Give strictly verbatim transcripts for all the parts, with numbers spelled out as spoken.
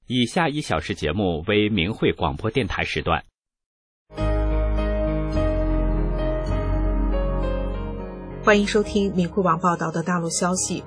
以下一小时节目为明慧广播电台时段。 欢迎收听明慧网报道的大陆消息。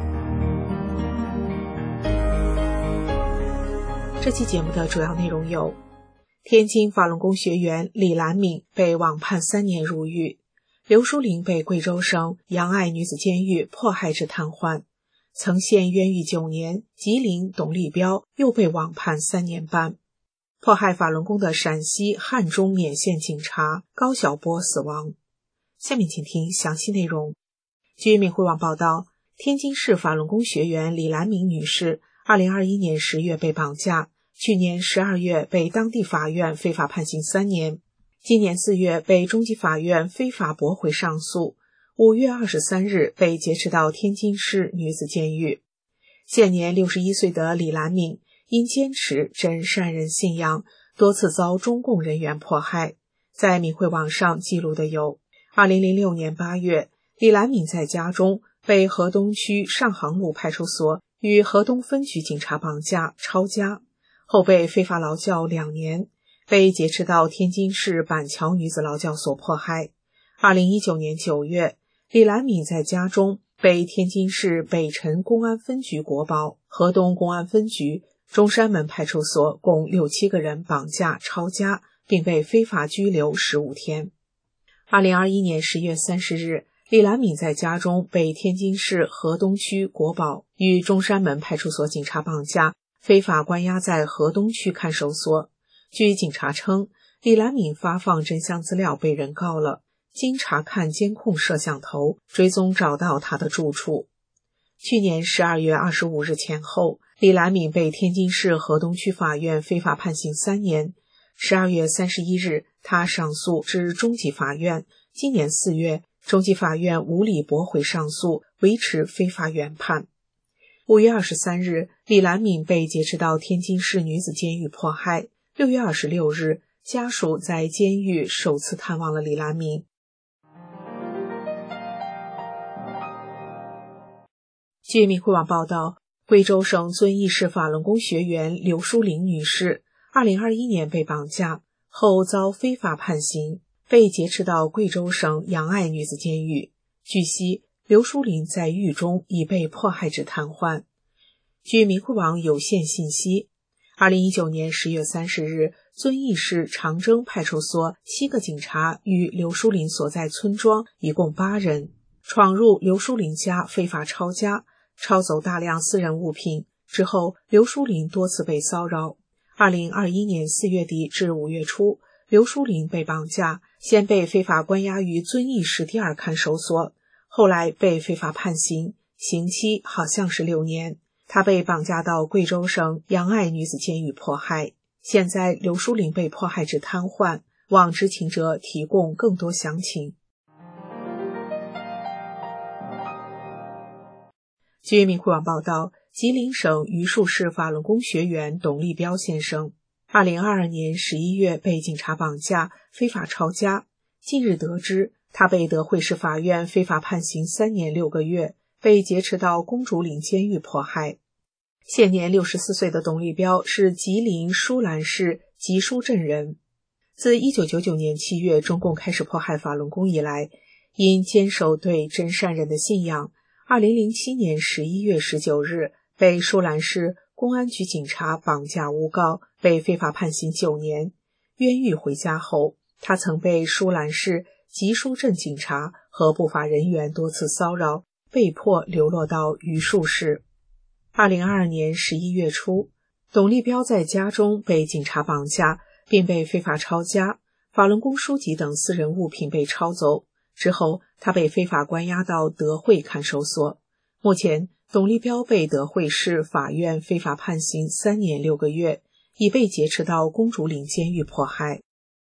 这期节目的主要内容有：天津法轮功学员李兰敏被网判三年入狱，刘淑玲被贵州省杨爱女子监狱迫害致瘫痪，曾陷冤狱九年，吉林董立彪又被网判三年半。迫害法轮功的陕西汉中勉县警察高晓波死亡。下面请听详细内容。据明慧网报道，天津市法轮功学员李兰敏女士二零二一年十月被绑架，去年十二月被当地法院非法判刑三年，今年四月被中级法院非法驳回上诉，五月二十三日被劫持到天津市女子监狱。现年六十一岁的李兰敏因坚持真善人信仰，多次遭中共人员迫害。在明慧网上记录的有：二零零六年八月，李兰敏在家中被河东区上杭路派出所与河东分局警察绑架抄家，后被非法劳教两年，被劫持到天津市板桥女子劳教所迫害。二零一九年九月，李兰敏在家中被天津市北辰公安分局国保、河东公安分局、中山门派出所共六七个人绑架抄家，并被非法拘留十五天。二零二一年十月三十日，李兰敏在家中被天津市河东区国保与中山门派出所警察绑架，非法关押在河东区看守所。据警察称，李兰敏发放真相资料被人告了，经查看监控摄像头，追踪找到他的住处。去年十二月二十五日前后，李兰敏被天津市河东区法院非法判刑三年。十二月三十一日，他上诉至中级法院，今年四月，中级法院无理驳回上诉，维持非法原判。五月二十三日，李兰敏被劫持到天津市女子监狱迫害。六月二十六日，家属在监狱首次探望了李兰敏。据明慧网报道，贵州省遵义市法轮功学员刘淑玲女士二零二一年被绑架后遭非法判刑，被劫持到贵州省杨爱女子监狱。据悉，刘淑玲在狱中已被迫害致瘫痪。据明慧网有限信息，二零一九年十月三十日，遵义市长征派出所七个警察与刘淑玲所在村庄一共八人，闯入刘淑玲家非法抄家，抄走大量私人物品。之后，刘淑玲多次被骚扰。二零二一年四月底至五月初，刘淑玲被绑架，先被非法关押于遵义市第二看守所，后来被非法判刑，刑期好像是六年。她被绑架到贵州省杨爱女子监狱迫害。现在刘淑玲被迫害致瘫痪，望知情者提供更多详情。据明慧网报道，吉林省榆树市法轮功学员董立彪先生二零二二年十一月被警察绑架，非法抄家。近日得知，他被德惠市法院非法判刑三年六个月，被劫持到公主岭监狱迫害。现年六十四岁的董立彪是吉林舒兰市吉舒镇人。自一九九九年七月中共开始迫害法轮功以来，因坚守对真善人的信仰，二零零七年十一月十九日被舒兰市公安局警察绑架诬告，被非法判刑九年。冤狱回家后，他曾被舒兰市吉舒镇警察和不法人员多次骚扰，被迫流落到榆树市。二零二二年十一月初，董立彪在家中被警察绑架，并被非法抄家，法轮功书籍等私人物品被抄走。之后，他被非法关押到德惠看守所。目前，董立彪被德惠市法院非法判刑三年六个月，已被劫持到公主岭监狱迫害。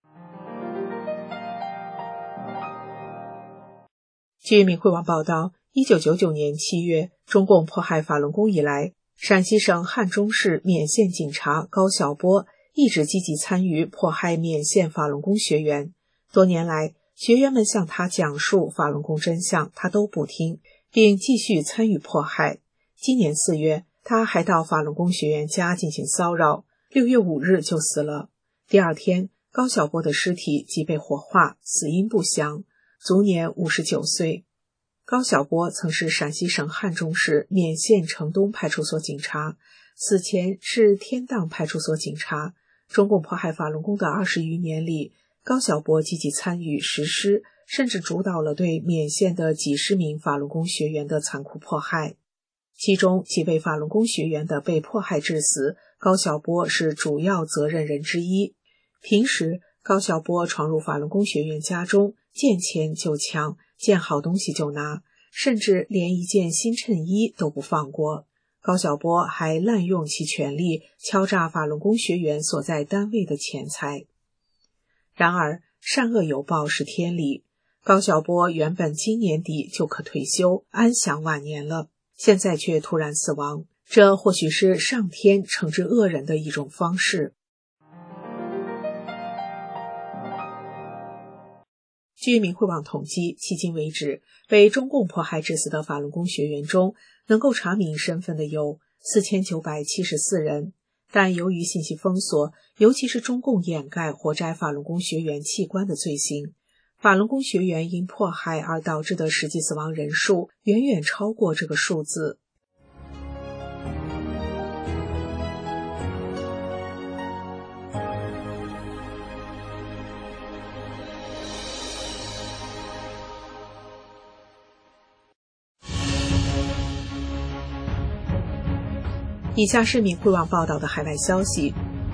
据明慧网报道，一九九九年七月，中共迫害法轮功以来，陕西省汉中市勉县警察高晓波一直积极参与迫害勉县法轮功学员。多年来，学员们向他讲述法轮功真相，他都不听，并继续参与迫害。今年四月， 他还到法轮功学员家进行骚扰，六月五日就死了。第二天，高晓波的尸体即被火化，死因不详，卒年五十九岁。高晓波曾是陕西省汉中市勉县城东派出所警察，死前是天荡派出所警察。中共迫害法轮功的二十余年里，高晓波积极参与实施，甚至主导了对勉县的几十名法轮功学员的残酷迫害。其中几位法轮功学员的被迫害致死，高晓波是主要责任人之一。平时，高晓波闯入法轮功学员家中，见钱就抢，见好东西就拿，甚至连一件新衬衣都不放过。高晓波还滥用其权力，敲诈法轮功学员所在单位的钱财。然而，善恶有报是天理，高晓波原本今年底就可退休，安享晚年了，现在却突然死亡，这或许是上天惩治恶人的一种方式。据明慧网统计，迄今为止，被中共迫害致死的法轮功学员中，能够查明身份的有四千九百七十四人，但由于信息封锁，尤其是中共掩盖活摘法轮功学员器官的罪行，法轮功学员因迫害而导致的实际死亡人数远远超过这个数字。以下是明慧网报道的海外消息，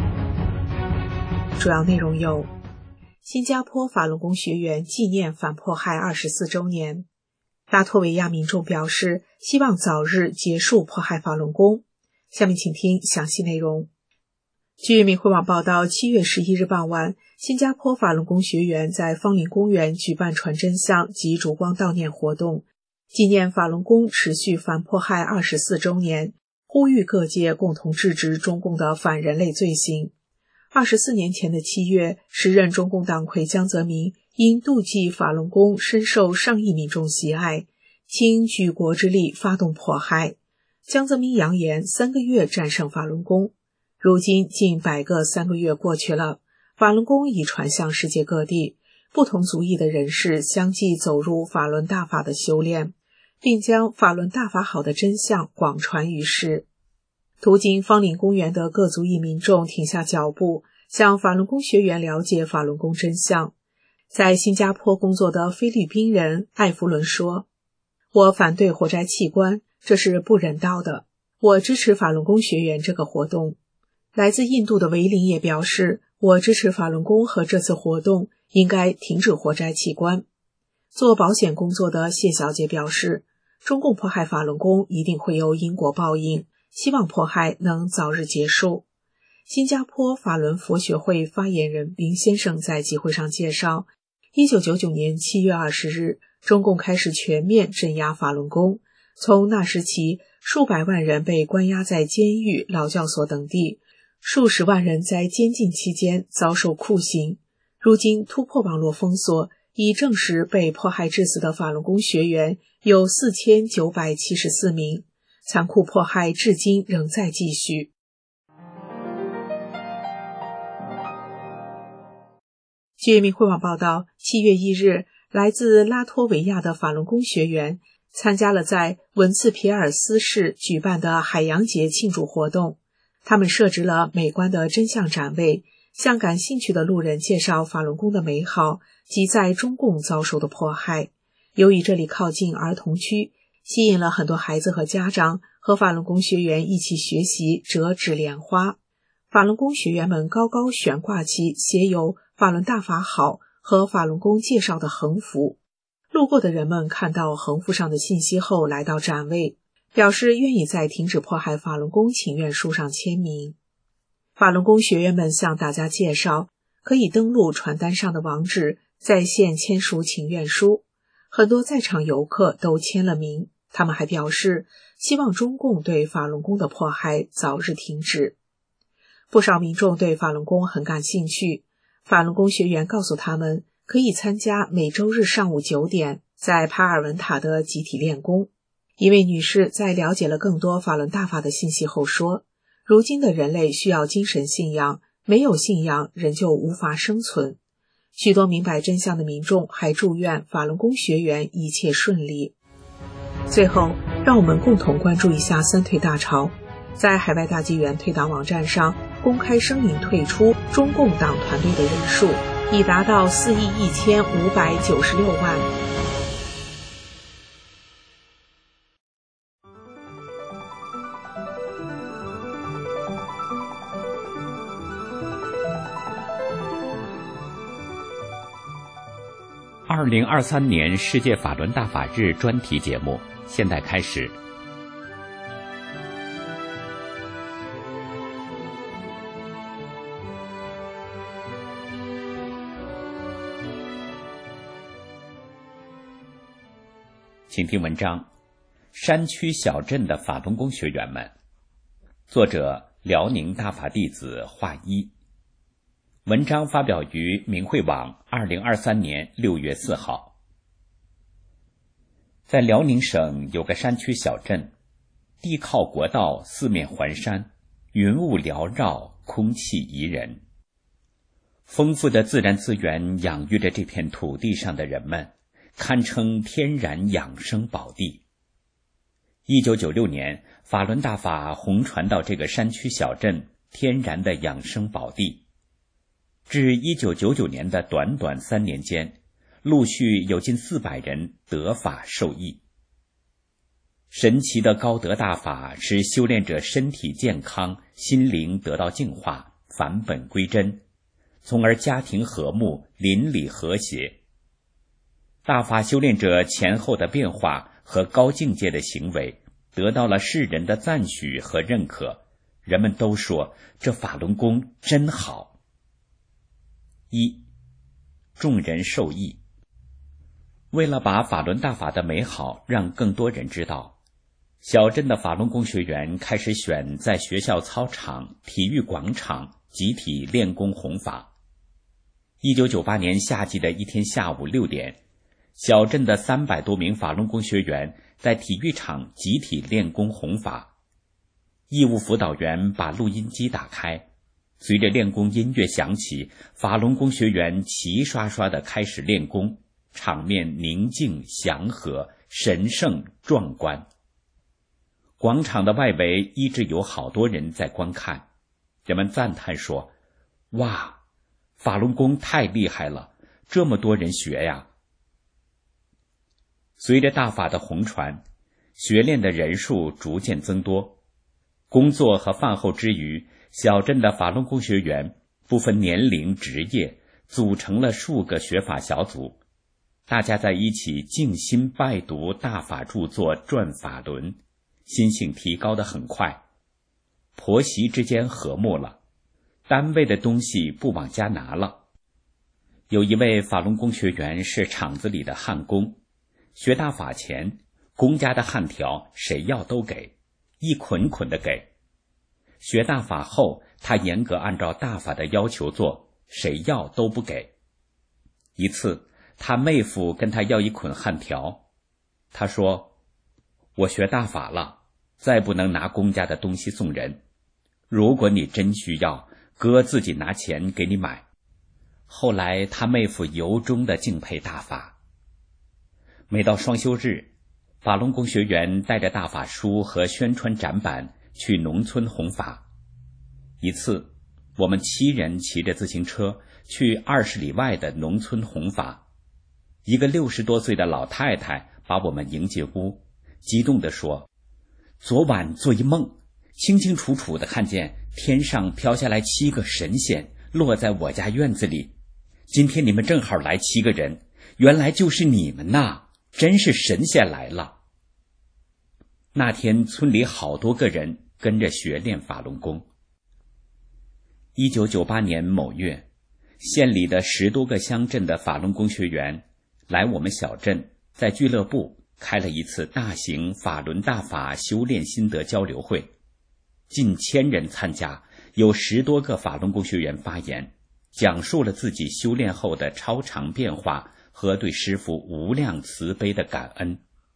主要内容有：新加坡法轮功学员纪念反迫害二十四周年，拉脱维亚民众表示希望早日结束迫害法轮功。下面请听详细内容。据明慧网报道，七月十一日傍晚，新加坡法轮功学员在芳林公园举办传真相及烛光悼念活动，纪念法轮功持续反迫害二十四周年，呼吁各界共同制止中共的反人类罪行。二十四年前的七月，时任中共党魁江泽民因妒忌法轮功深受上亿民众喜爱，倾举国之力发动迫害。江泽民扬言三个月战胜法轮功。如今近百个三个月过去了，法轮功已传向世界各地，不同族裔的人士相继走入法轮大法的修炼，并将法轮大法好的真相广传于世。途经芳林公园的各族裔民众停下脚步，向法轮功学员了解法轮功真相。在新加坡工作的菲律宾人艾弗伦说：“我反对活摘器官，这是不人道的。我支持法轮功学员这个活动。”来自印度的维林也表示：“我支持法轮功和这次活动，应该停止活摘器官。”做保险工作的谢小姐表示：“中共迫害法轮功一定会有因果报应，希望迫害能早日结束。”新加坡法轮佛学会发言人林先生在集会上介绍，一九九九年七月二十日，中共开始全面镇压法轮功，从那时起，数百万人被关押在监狱、劳教所等地，数十万人在监禁期间遭受酷刑。如今突破网络封锁，已证实被迫害致死的法轮功学员有四千九百七十四名，残酷迫害至今仍在继续。据明慧网报道，七月一日，来自拉脱维亚的法轮功学员参加了在文茨皮尔斯市举办的海洋节庆祝活动。他们设置了美观的真相展位，向感兴趣的路人介绍法轮功的美好及在中共遭受的迫害。由于这里靠近儿童区，吸引了很多孩子和家长和法轮功学员一起学习折纸莲花。法轮功学员们高高悬挂起写有法轮大法好和法轮功介绍的横幅。路过的人们看到横幅上的信息后来到展位，表示愿意在停止迫害法轮功请愿书上签名。法轮功学员们向大家介绍，可以登录传单上的网址，在线签署请愿书。很多在场游客都签了名，他们还表示希望中共对法轮功的迫害早日停止。不少民众对法轮功很感兴趣，法轮功学员告诉他们，可以参加每周日上午九点在帕尔文塔的集体练功。 一位女士在了解了更多法轮大法的信息后说，如今的人类需要精神信仰，没有信仰，人就无法生存。许多明白真相的民众还祝愿法轮功学员一切顺利。最后，让我们共同关注一下三退大潮。在海外大纪元退党网站上公开声明退出中共党团队的人数已达到四亿一千五百九十六万。 二零二三年世界法轮大法日专题节目现在开始。请听文章：山区小镇的法轮功学员们，作者辽宁大法弟子华一。文章发表于明慧网二零二三年六月四号。在辽宁省有个山区小镇，地靠国道，四面环山，云雾缭绕，空气宜人。丰富的自然资源养育着这片土地上的人们，堪称天然养生宝地。一九九六年，法轮大法红传到这个山区小镇，天然的养生宝地。至一九九九年的短短三年间，陆续有近四百人得法受益。神奇的高德大法使修炼者身体健康，心灵得到净化，返本归真，从而家庭和睦，邻里和谐。大法修炼者前后的变化和高境界的行为得到了世人的赞许和认可，人们都说这法轮功真好。一，众人受益。为了把法轮大法的美好让更多人知道，小镇的法轮功学员开始选在学校操场、体育广场集体练功弘法。一九九八年夏季的一天下午六点，小镇的三百多名法轮功学员在体育场集体练功弘法。义务辅导员把录音机打开，随着练功音乐响起，法轮功学员齐刷刷地开始练功，场面宁静祥和，神圣壮观。广场的外围一直有好多人在观看，人们赞叹说：哇，法轮功太厉害了，这么多人学呀！随着大法的红传，学练的人数逐渐增多。工作和饭后之余，小镇的法轮功学员不分年龄职业，组成了数个学法小组，大家在一起静心拜读大法著作，转法轮，心性提高得很快。婆媳之间和睦了，单位的东西不往家拿了。有一位法轮功学员是厂子里的焊工，学大法前，公家的焊条谁要都给，一捆捆的给。学大法后，他严格按照大法的要求做，谁要都不给。一次，他妹夫跟他要一捆焊条，他说：我学大法了，再不能拿公家的东西送人，如果你真需要，哥自己拿钱给你买。后来他妹夫由衷地敬佩大法。每到双休日，法轮功学员带着大法书和宣传展板去农村弘法。一次，我们七人骑着自行车去二十里外的农村弘法。一个六十多岁的老太太把我们迎进屋，激动地说：昨晚做一梦，清清楚楚地看见天上飘下来七个神仙，落在我家院子里。今天你们正好来七个人，原来就是你们呐，真是神仙来了。那天村里好多个人跟着学练法轮功。一九九八年某月，县里的十多个乡镇的法轮功学员来我们小镇，在俱乐部开了一次大型法轮大法修炼心得交流会，近千人参加，有十多个法轮功学员发言，讲述了自己修炼后的超常变化和对师父无量慈悲的感恩。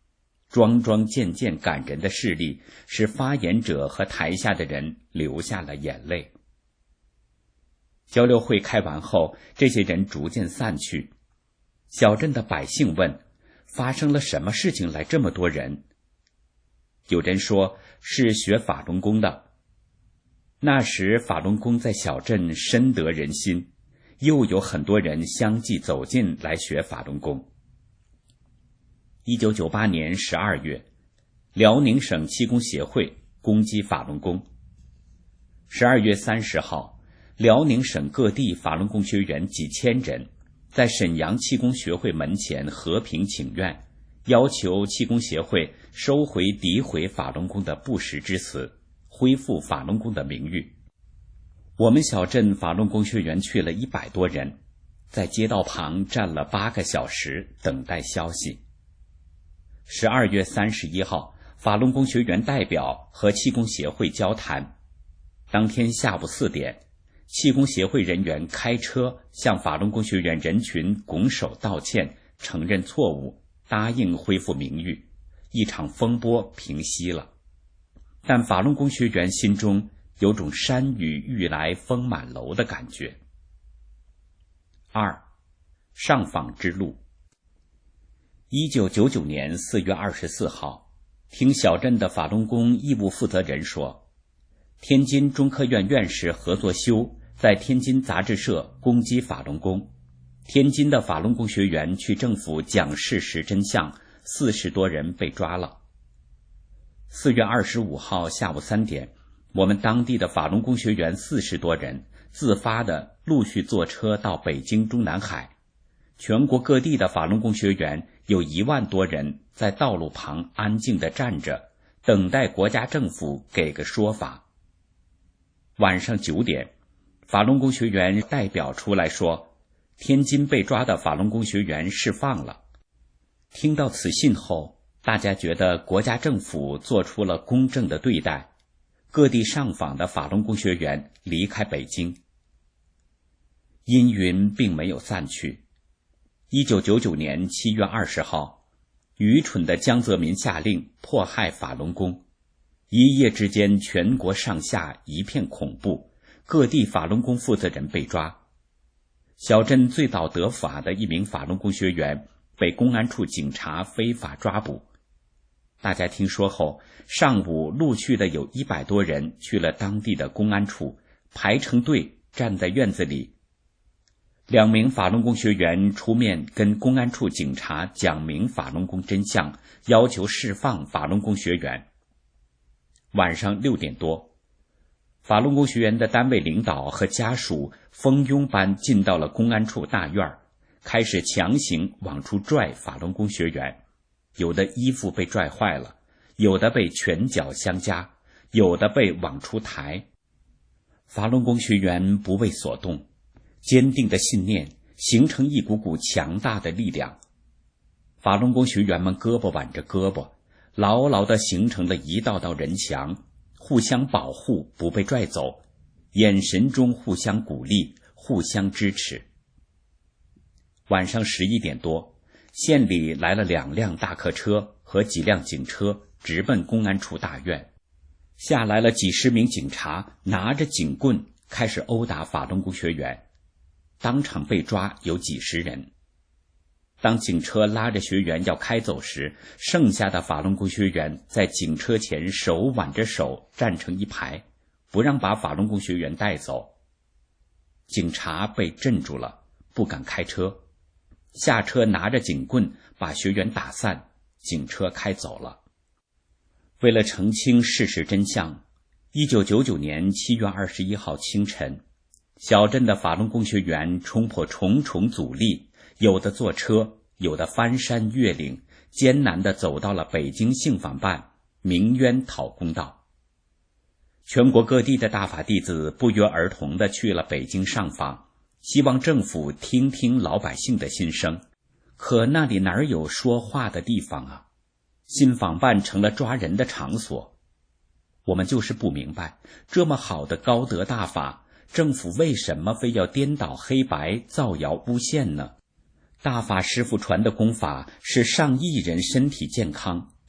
桩桩件件感人的事例，使发言者和台下的人流下了眼泪。交流会开完后，这些人逐渐散去。小镇的百姓问，发生了什么事情来这么多人？有人说是学法轮功的。那时法轮功在小镇深得人心，又有很多人相继走进来学法轮功。一九九八年十二月，辽宁省气功协会攻击法轮功。十二月三十号，辽宁省各地法轮功学员几千人在沈阳气功学会门前和平请愿，要求气功协会收回诋毁法轮功的不实之词，恢复法轮功的名誉。我们小镇法轮功学员去了一百多人，在街道旁站了八个小时，等待消息。十二月三十一号，法轮功学员代表和气功协会交谈。当天下午四点，气功协会人员开车向法轮功学员人群拱手道歉，承认错误，答应恢复名誉。一场风波平息了，但法轮功学员心中有种山雨欲来风满楼的感觉。二，上访之路。一九九九年四月二十四号，听小镇的法轮功义务负责人说，天津中科院院士何作修在天津杂志社攻击法轮功，天津的法轮功学员去政府讲事实真相，四十多人被抓了。四月二十五号下午三点，我们当地的法轮功学员四十多人自发的陆续坐车到北京中南海，全国各地的法轮功学员有一万多人在道路旁安静地站着，等待国家政府给个说法。晚上九点，法轮功学员代表出来说，天津被抓的法轮功学员释放了。听到此信后，大家觉得国家政府做出了公正的对待，各地上访的法轮功学员离开北京。阴云并没有散去。一九九九年七月二十号，愚蠢的江泽民下令迫害法轮功，一夜之间全国上下一片恐怖，各地法轮功负责人被抓。小镇最早得法的一名法轮功学员被公安处警察非法抓捕。大家听说后，上午陆续的有一百多人去了当地的公安处，排成队站在院子里。两名法轮功学员出面跟公安处警察讲明法轮功真相，要求释放法轮功学员。晚上六点多，法轮功学员的单位领导和家属蜂拥般进到了公安处大院，开始强行往出拽法轮功学员，有的衣服被拽坏了，有的被拳脚相加，有的被往出抬。法轮功学员不为所动，坚定的信念形成一股股强大的力量。法轮功学员们胳膊挽着胳膊，牢牢地形成了一道道人墙，互相保护，不被拽走，眼神中互相鼓励，互相支持。晚上十一点多，县里来了两辆大客车和几辆警车，直奔公安处大院。下来了几十名警察，拿着警棍开始殴打法轮功学员，当场被抓有几十人。当警车拉着学员要开走时，剩下的法轮功学员在警车前手挽着手站成一排，不让把法轮功学员带走。警察被镇住了，不敢开车，下车拿着警棍把学员打散，警车开走了。为了澄清事实真相，一九九九年七月二十一号清晨，小镇的法轮功学员冲破重重阻力，有的坐车，有的翻山越岭，艰难地走到了北京信访办，鸣冤讨公道。全国各地的大法弟子不约而同地去了北京上访，希望政府听听老百姓的心声。可那里哪有说话的地方啊？信访办成了抓人的场所。我们就是不明白，这么好的高德大法，政府为什么非要颠倒黑白，造谣诬陷呢？大法师父传的功法是上亿人身体健康，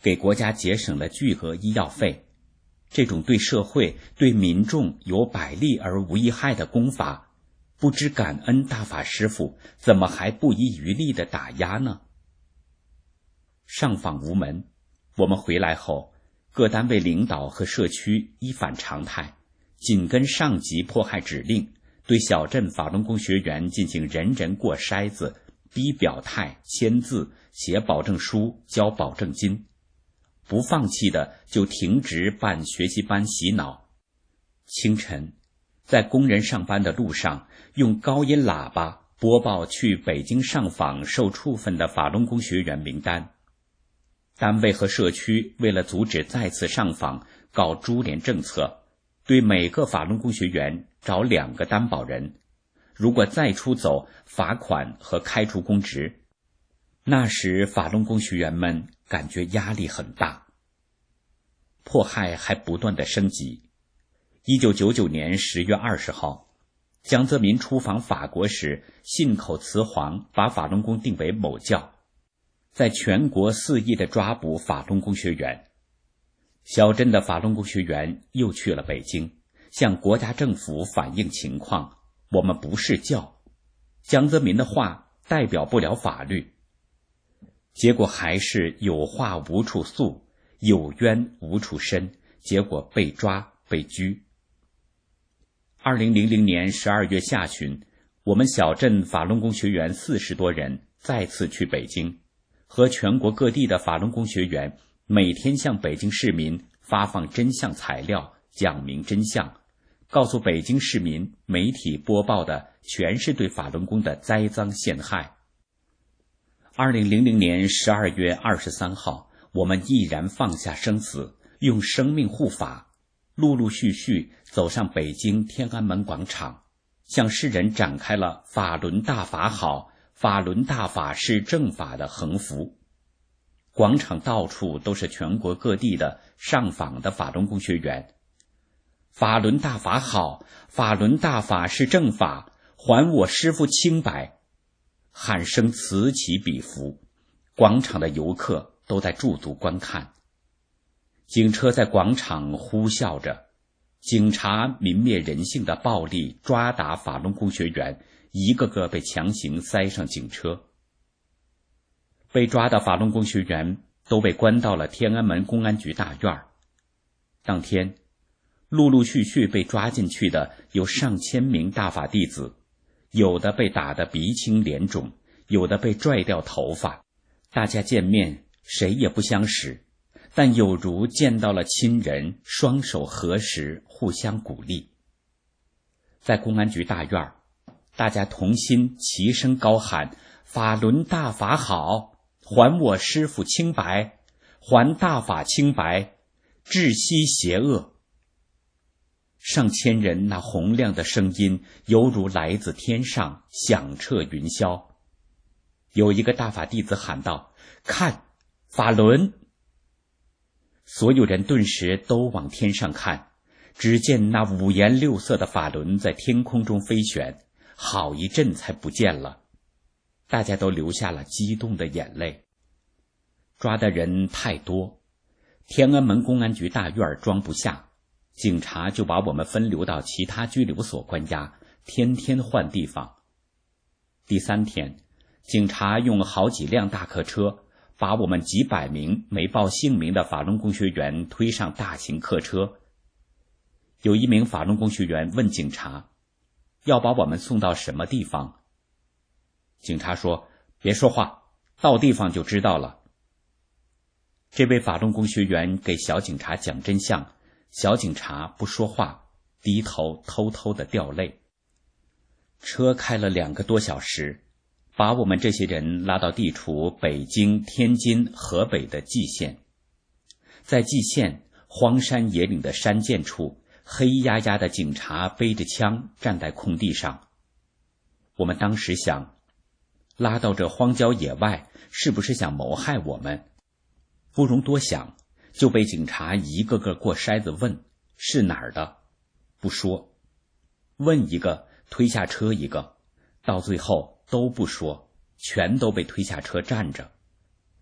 给国家节省了巨额医药费。这种对社会、对民众有百利而无一害的功法，不知感恩大法师父，怎么还不遗余力地打压呢？上访无门，我们回来后，各单位领导和社区依反常态，紧跟上级迫害指令，对小镇法轮功学员进行人人过筛子，逼表态、签字、写保证书、交保证金。不放弃的就停职办学习班洗脑。清晨，在工人上班的路上，用高音喇叭播报去北京上访受处分的法轮功学员名单。单位和社区为了阻止再次上访，搞株连政策，对每个法轮功学员找两个担保人，如果再出走，罚款和开除公职。那时法轮功学员们感觉压力很大，迫害还不断的升级。一九九九年十月二十号，江泽民出访法国时，信口雌黄，把法轮功定为某教，在全国肆意的抓捕法轮功学员。小镇的法轮功学员又去了北京，向国家政府反映情况，我们不是教，江泽民的话代表不了法律。结果还是有话无处诉，有冤无处申，结果被抓被拘。二零零零年十二月下旬，我们小镇法轮功学员四十多人再次去北京，和全国各地的法轮功学员每天向北京市民发放真相材料，讲明真相，告诉北京市民媒体播报的全是对法轮功的栽赃陷害。二零零零年十二月二十三号，我们毅然放下生死，用生命护法，陆陆续续走上北京天安门广场，向世人展开了法轮大法好，法轮大法是正法的横幅。广场到处都是全国各地的上访的法轮功学员。法轮大法好，法轮大法是正法，还我师父清白，喊声此起彼伏，广场的游客都在驻足观看。警车在广场呼啸着，警察泯灭人性的暴力抓打法轮功学员，一个个被强行塞上警车。被抓的法轮功学员都被关到了天安门公安局大院。当天，陆陆续续被抓进去的有上千名大法弟子，有的被打得鼻青脸肿，有的被拽掉头发。大家见面谁也不相识，但有如见到了亲人，双手合十，互相鼓励。在公安局大院，大家同心齐声高喊：法轮大法好，还我师父清白，还大法清白，治息邪恶。上千人那洪亮的声音犹如来自天上，响彻云霄。有一个大法弟子喊道：看，法轮！所有人顿时都往天上看，只见那五颜六色的法轮在天空中飞旋，好一阵才不见了。大家都流下了激动的眼泪。抓的人太多，天安门公安局大院装不下，警察就把我们分流到其他拘留所关押，天天换地方。第三天，警察用好几辆大客车把我们几百名没报姓名的法轮功学员推上大型客车。有一名法轮功学员问警察，要把我们送到什么地方？警察说，别说话，到地方就知道了。这位法轮功学员给小警察讲真相，小警察不说话，低头偷偷地掉泪。车开了两个多小时，把我们这些人拉到地处北京、天津、河北的蓟县。在蓟县荒山野岭的山涧处，黑压压的警察背着枪站在空地上。我们当时想，拉到这荒郊野外，是不是想谋害我们？不容多想，就被警察一个个过筛子问，是哪儿的？不说。问一个，推下车一个，到最后都不说，全都被推下车站着。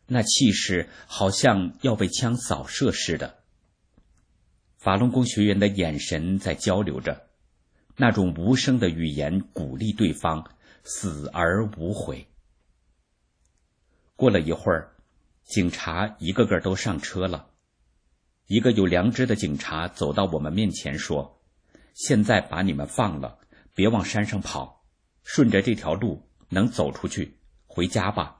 那气势好像要被枪扫射似的。法轮功学员的眼神在交流着，那种无声的语言鼓励对方死而无悔。过了一会儿，警察一个个都上车了。一个有良知的警察走到我们面前说，现在把你们放了，别往山上跑，顺着这条路能走出去，回家吧。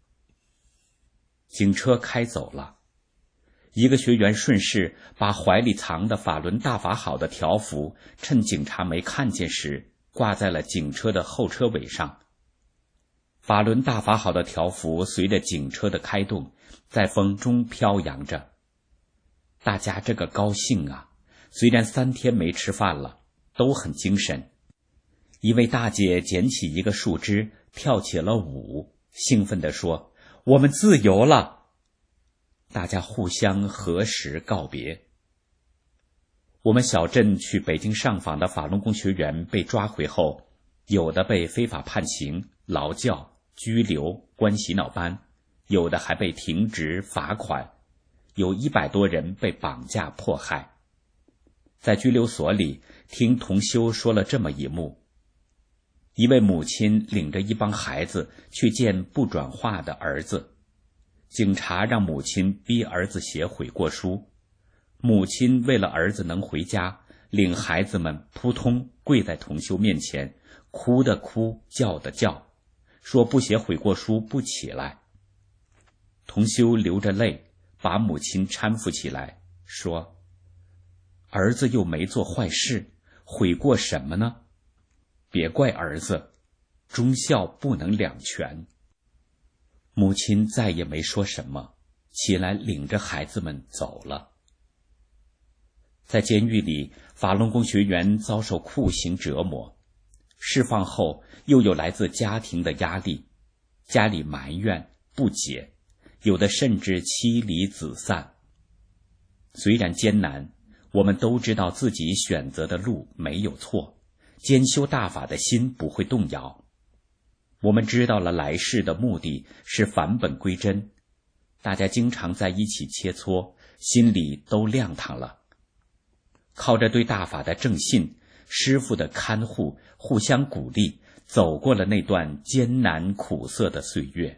警车开走了，一个学员顺势把怀里藏的法轮大法好的条幅，趁警察没看见时，挂在了警车的后车尾上。法轮大法好的条幅随着警车的开动，在风中飘扬着。大家这个高兴啊，虽然三天没吃饭了，都很精神。一位大姐捡起一个树枝，跳起了舞，兴奋地说，我们自由了。大家互相合十告别。我们小镇去北京上访的法轮功学员被抓回后，有的被非法判刑、劳教、拘留、关洗脑班，有的还被停职罚款，有一百多人被绑架迫害。在拘留所里，听同修说了这么一幕：一位母亲领着一帮孩子去见不转化的儿子，警察让母亲逼儿子写悔过书，母亲为了儿子能回家，领孩子们扑通跪在同修面前，哭的哭，叫的叫，说不写悔过书不起来。同修流着泪把母亲搀扶起来，说，儿子又没做坏事，悔过什么呢？别怪儿子，忠孝不能两全。母亲再也没说什么，起来领着孩子们走了。在监狱里，法轮功学员遭受酷刑折磨，释放后又有来自家庭的压力，家里埋怨不解，有的甚至妻离子散。虽然艰难，我们都知道自己选择的路没有错，兼修大法的心不会动摇。我们知道了来世的目的是返本归真，大家经常在一起切磋，心里都亮堂了。靠着对大法的正信，师父的看护，互相鼓励，走过了那段艰难苦涩的岁月。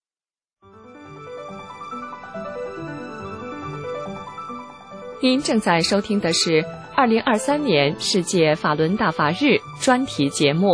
您正在收听的是二零二三年世界法轮大法日专题节目。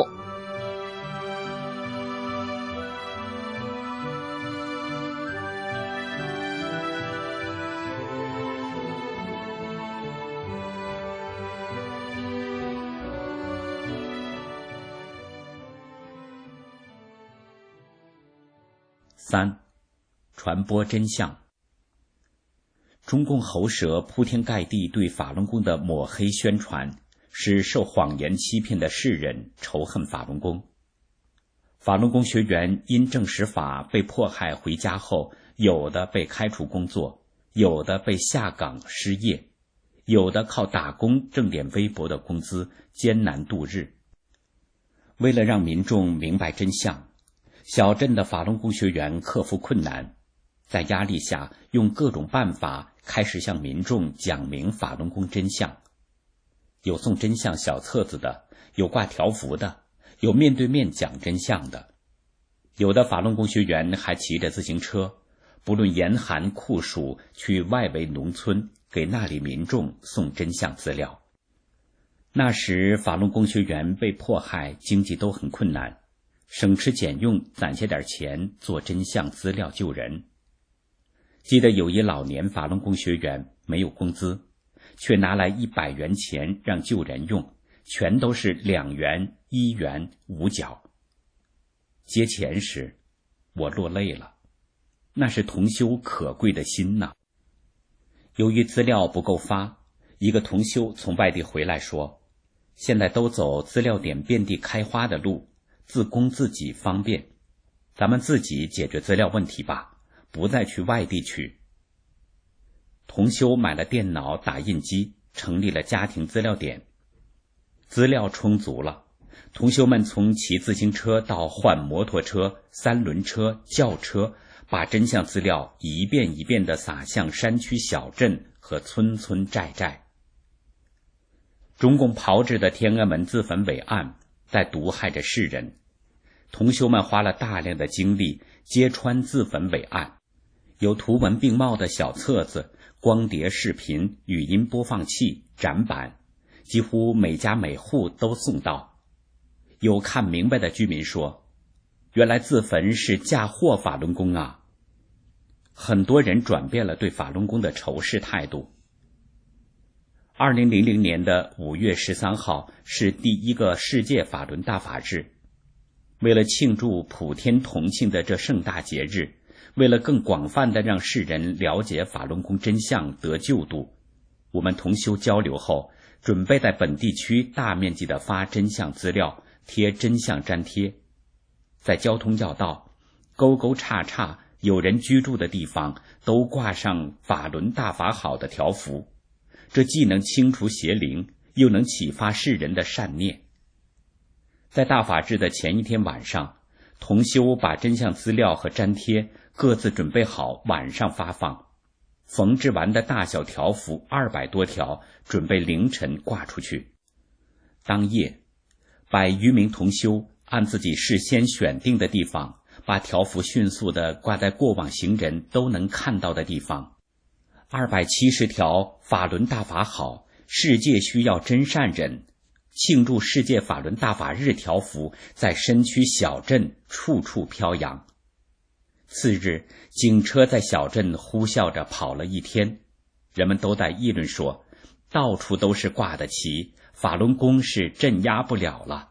三、传播真相。中共喉舌铺天盖地对法轮功的抹黑宣传，使受谎言欺骗的世人仇恨法轮功。法轮功学员因证实法被迫害回家后，有的被开除工作，有的被下岗失业，有的靠打工挣点微薄的工资艰难度日。为了让民众明白真相，小镇的法轮功学员克服困难，在压力下用各种办法开始向民众讲明法轮功真相。有送真相小册子的，有挂条幅的，有面对面讲真相的。有的法轮功学员还骑着自行车，不论严寒酷暑，去外围农村给那里民众送真相资料。那时法轮功学员被迫害，经济都很困难，省吃俭用攒下点钱做真相资料救人。记得有一老年法轮功学员没有工资，却拿来一百元钱让救人用，全都是两元、一元、五角。接钱时，我落泪了，那是同修可贵的心呐。由于资料不够发，一个同修从外地回来说，现在都走资料点遍地开花的路，自供自己方便，咱们自己解决资料问题吧，不再去外地取。同修买了电脑打印机，成立了家庭资料点。资料充足了，同修们从骑自行车到换摩托车、三轮车、轿车， 把真相资料一遍一遍地撒向山区小镇和村村寨寨。中共炮制的天安门自焚伪案在毒害着世人，同修们花了大量的精力揭穿自焚伪案，有图文并茂的小册子、光碟视频、语音播放器、展板，几乎每家每户都送到。有看明白的居民说，原来自焚是嫁祸法轮功啊！很多人转变了对法轮功的仇视态度。二零零零年的五月十三号是第一个世界法轮大法日。为了庆祝普天同庆的这盛大节日，为了更广泛地让世人了解法轮功真相得救度，我们同修交流后，准备在本地区大面积地发真相资料，贴真相粘贴。在交通要道、沟沟岔岔有人居住的地方都挂上法轮大法好的条幅，这既能清除邪灵，又能启发世人的善念。在大法日的前一天晚上，同修把真相资料和粘贴各自准备好，晚上发放。缝制完的大小条幅二百多条，准备凌晨挂出去。当夜，百余名同修按自己事先选定的地方，把条幅迅速地挂在过往行人都能看到的地方。二百七十条法轮大法好，世界需要真善人，庆祝世界法轮大法日条幅在身区小镇处处飘扬。次日，警车在小镇呼啸着跑了一天，人们都在议论说，到处都是挂的旗，法轮功是镇压不了了。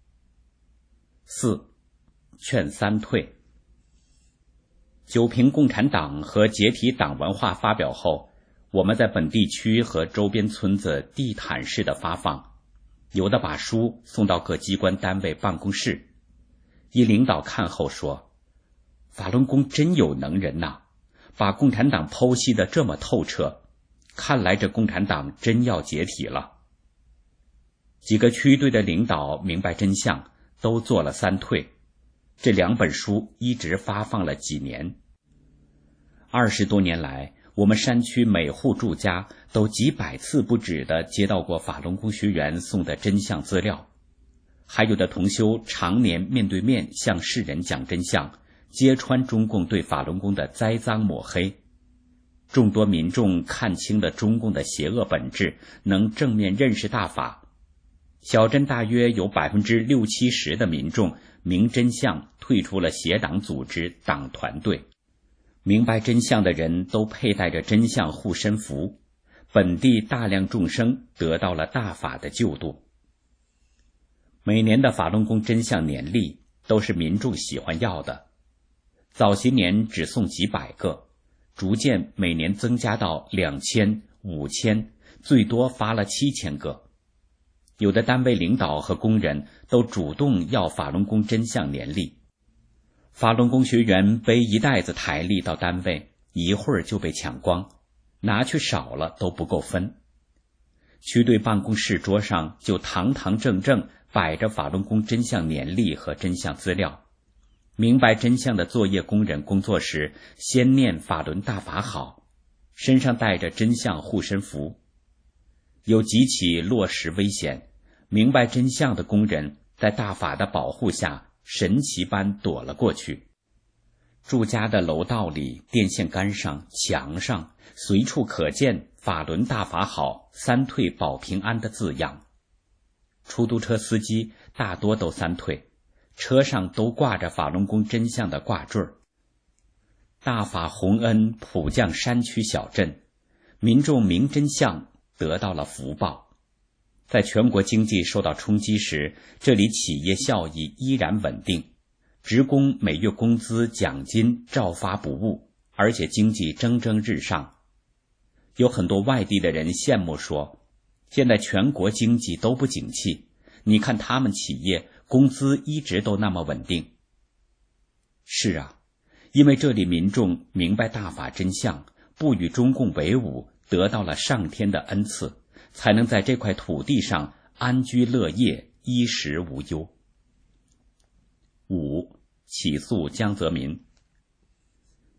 四，劝三退。九评共产党和解体党文化发表后，我们在本地区和周边村子地毯式的发放，有的把书送到各机关单位办公室。一领导看后说，法轮功真有能人呐，把共产党剖析得这么透彻，看来这共产党真要解体了。几个区队的领导明白真相，都做了三退。这两本书一直发放了几年。二十多年来，我们山区每户住家都几百次不止地接到过法轮功学员送的真相资料，还有的同修常年面对面向世人讲真相，揭穿中共对法轮功的栽赃抹黑。众多民众看清了中共的邪恶本质，能正面认识大法。小镇大约有百分之六七十的民众明真相，退出了邪党组织党团队。明白真相的人都佩戴着真相护身符，本地大量众生得到了大法的救度。每年的法轮功真相年历都是民众喜欢要的，早些年只送几百个，逐渐每年增加到两千、五千，最多发了七千个。有的单位领导和工人都主动要法轮功真相年历。法轮功学员背一袋子台历到单位，一会儿就被抢光，拿去少了都不够分。区队办公室桌上就堂堂正正摆着法轮功真相年历和真相资料。明白真相的作业工人工作时，先念法轮大法好，身上带着真相护身符。有几起落石危险，明白真相的工人在大法的保护下神奇般躲了过去。住家的楼道里、电线杆上、墙上随处可见法轮大法好、三退保平安的字样。出租车司机大多都三退，车上都挂着法轮功真相的挂坠。大法洪恩普降山区小镇，民众明真相，得到了福报。在全国经济受到冲击时，这里企业效益依然稳定，职工每月工资奖金照发不误，而且经济蒸蒸日上。有很多外地的人羡慕说，现在全国经济都不景气，你看他们企业工资一直都那么稳定。是啊，因为这里民众明白大法真相，不与中共为伍，得到了上天的恩赐，才能在这块土地上安居乐业，衣食无忧。五、起诉江泽民。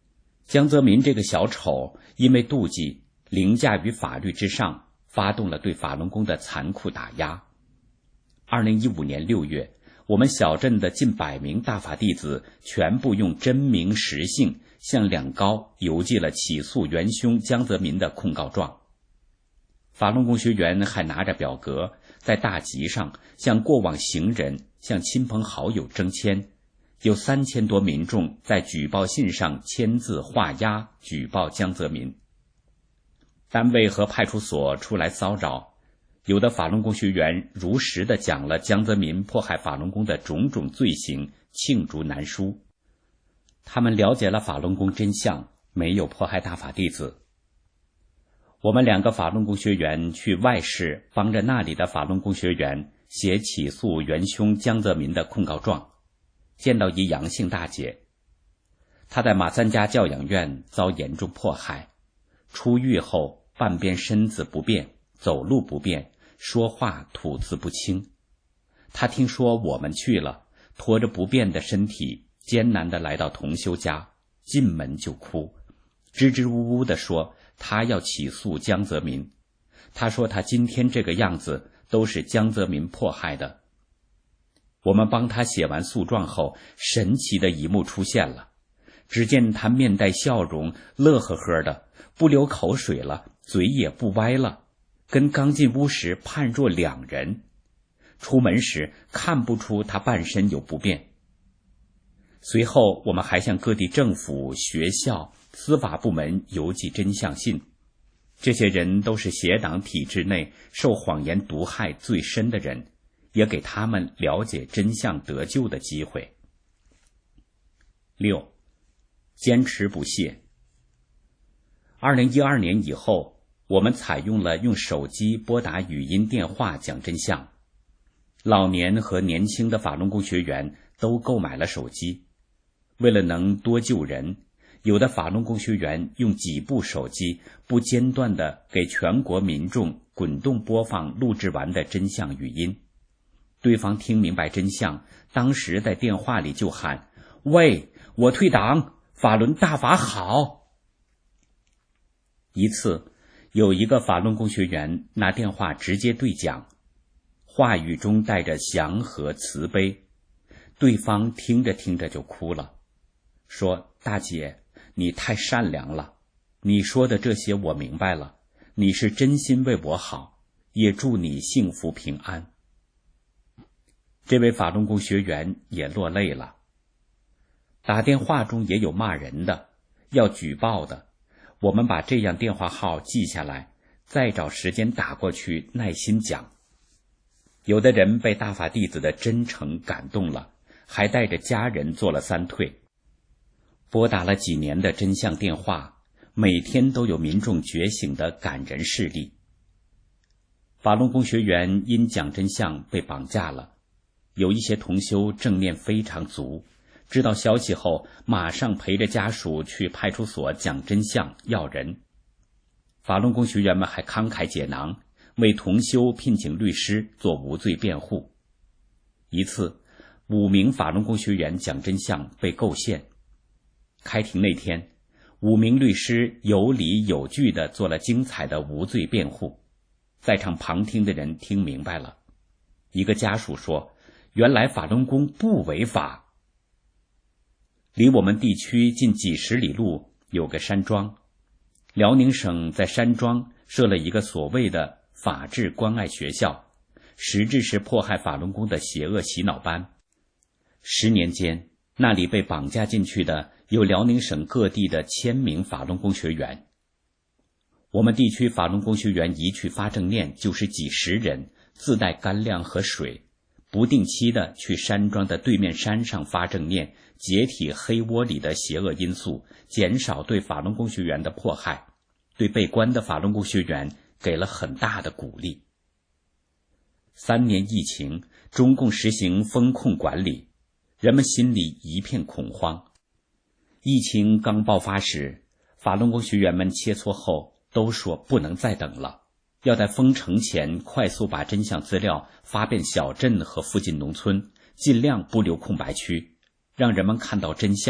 江泽民这个小丑因为妒忌，凌驾于法律之上，发动了对法轮功的残酷打压。二零一五年六月，我们小镇的近百名大法弟子全部用真名实姓向两高邮寄了起诉元凶江泽民的控告状。法轮功学员还拿着表格在大集上向过往行人、向亲朋好友征签，有三千多民众在举报信上签字画押举报江泽民。单位和派出所出来骚扰，有的法轮功学员如实地讲了江泽民迫害法轮功的种种罪行，罄竹难书。他们了解了法轮功真相，没有迫害大法弟子。我们两个法轮功学员去外市帮着那里的法轮功学员写起诉元凶江泽民的控告状，见到一杨姓大姐，她在马三家教养院遭严重迫害，出狱后半边身子不便，走路不便，说话吐字不清。她听说我们去了，拖着不便的身体艰难地来到同修家，进门就哭，支支吾吾地说他要起诉江泽民。他说他今天这个样子都是江泽民迫害的。我们帮他写完诉状后，神奇的一幕出现了，只见他面带笑容，乐呵呵的，不流口水了，嘴也不歪了，跟刚进屋时判若两人。出门时看不出他半身有不便。随后我们还向各地政府、学校、司法部门邮寄真相信，这些人都是邪党体制内受谎言毒害最深的人，也给他们了解真相得救的机会。六，坚持不懈。二零一二年以后，我们采用了用手机拨打语音电话讲真相。老年和年轻的法轮功学员都购买了手机，为了能多救人，有的法轮功学员用几部手机不间断地给全国民众滚动播放录制完的真相语音。对方听明白真相，当时在电话里就喊：喂，我退党，法轮大法好。一次，有一个法轮功学员拿电话直接对讲，话语中带着祥和慈悲，对方听着听着就哭了，说：大姐，你太善良了，你说的这些我明白了，你是真心为我好，也祝你幸福平安。这位法轮功学员也落泪了。打电话中也有骂人的，要举报的，我们把这样电话号记下来，再找时间打过去耐心讲。有的人被大法弟子的真诚感动了，还带着家人做了三退。拨打了几年的真相电话，每天都有民众觉醒的感人事例。法轮功学员因讲真相被绑架了，有一些同修正念非常足，知道消息后马上陪着家属去派出所讲真相要人。法轮功学员们还慷慨解囊，为同修聘请律师做无罪辩护。一次，五名法轮功学员讲真相被构陷。开庭那天，五名律师有理有据地做了精彩的无罪辩护，在场旁听的人听明白了。一个家属说，原来法轮功不违法。离我们地区近几十里路有个山庄，辽宁省在山庄设了一个所谓的法治关爱学校，实质是迫害法轮功的邪恶洗脑班。十年间，那里被绑架进去的有辽宁省各地的千名法轮功学员。我们地区法轮功学员一去发正念就是几十人，自带干粮和水，不定期的去山庄的对面山上发正念，解体黑窝里的邪恶因素，减少对法轮功学员的迫害，对被关的法轮功学员给了很大的鼓励。三年疫情，中共实行风控管理，人们心里一片恐慌。疫情刚爆发时，法轮功学员们切磋后都说不能再等了，要在封城前快速把真相资料发遍小镇和附近农村，尽量不留空白区，让人们看到真相，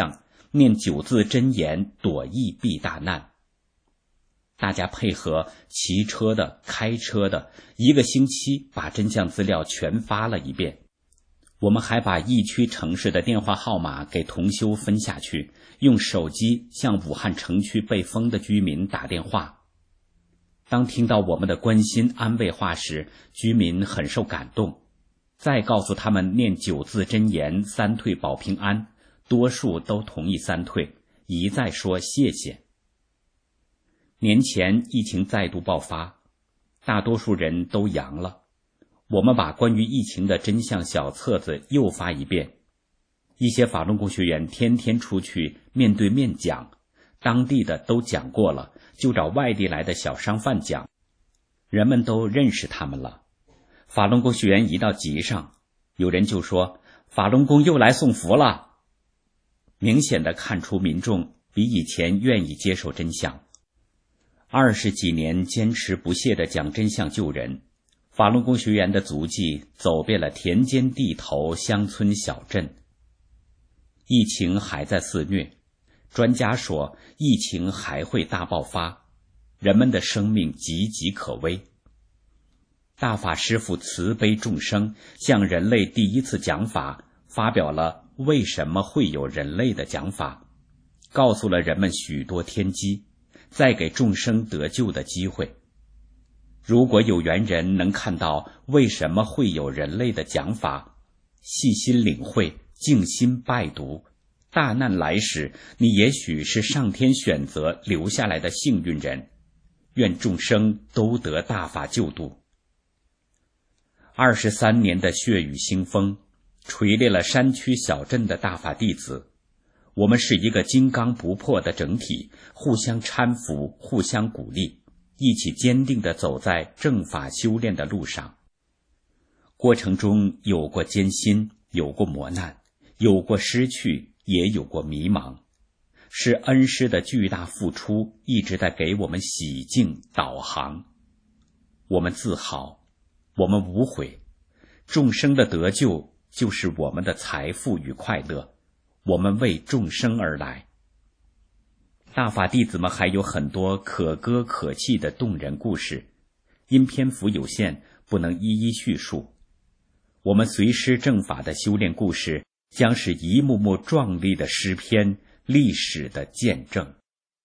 念九字真言，躲疫避大难。大家配合骑车的、开车的，一个星期把真相资料全发了一遍。我们还把疫区城市的电话号码给同修分下去，用手机向武汉城区被封的居民打电话。当听到我们的关心安慰话时，居民很受感动，再告诉他们念九字真言，三退保平安，多数都同意三退，一再说谢谢。年前疫情再度爆发，大多数人都阳了。我们把关于疫情的真相小册子又发一遍，一些法轮功学员天天出去面对面讲，当地的都讲过了，就找外地来的小商贩讲，人们都认识他们了。法轮功学员一到集上，有人就说法轮功又来送福了，明显的看出民众比以前愿意接受真相。二十几年坚持不懈地讲真相救人，法轮功学员的足迹走遍了田间地头、乡村小镇。疫情还在肆虐，专家说疫情还会大爆发，人们的生命岌岌可危。大法师父慈悲众生，向人类第一次讲法，发表了为什么会有人类的讲法，告诉了人们许多天机，再给众生得救的机会。如果有缘人能看到为什么会有人类的讲法，细心领会，静心拜读，大难来时，你也许是上天选择留下来的幸运人。愿众生都得大法救度。二十三年的血雨腥风，锤炼了山区小镇的大法弟子。我们是一个金刚不破的整体，互相搀扶，互相鼓励，一起坚定地走在正法修炼的路上。过程中有过艰辛，有过磨难，有过失去，也有过迷茫，是恩师的巨大付出一直在给我们洗净导航。我们自豪，我们无悔，众生的得救就是我们的财富与快乐，我们为众生而来。大法弟子们还有很多可歌可泣的动人故事，因篇幅有限，不能一一叙述。我们随师正法的修炼故事，将是一幕幕壮丽的诗篇，历史的见证。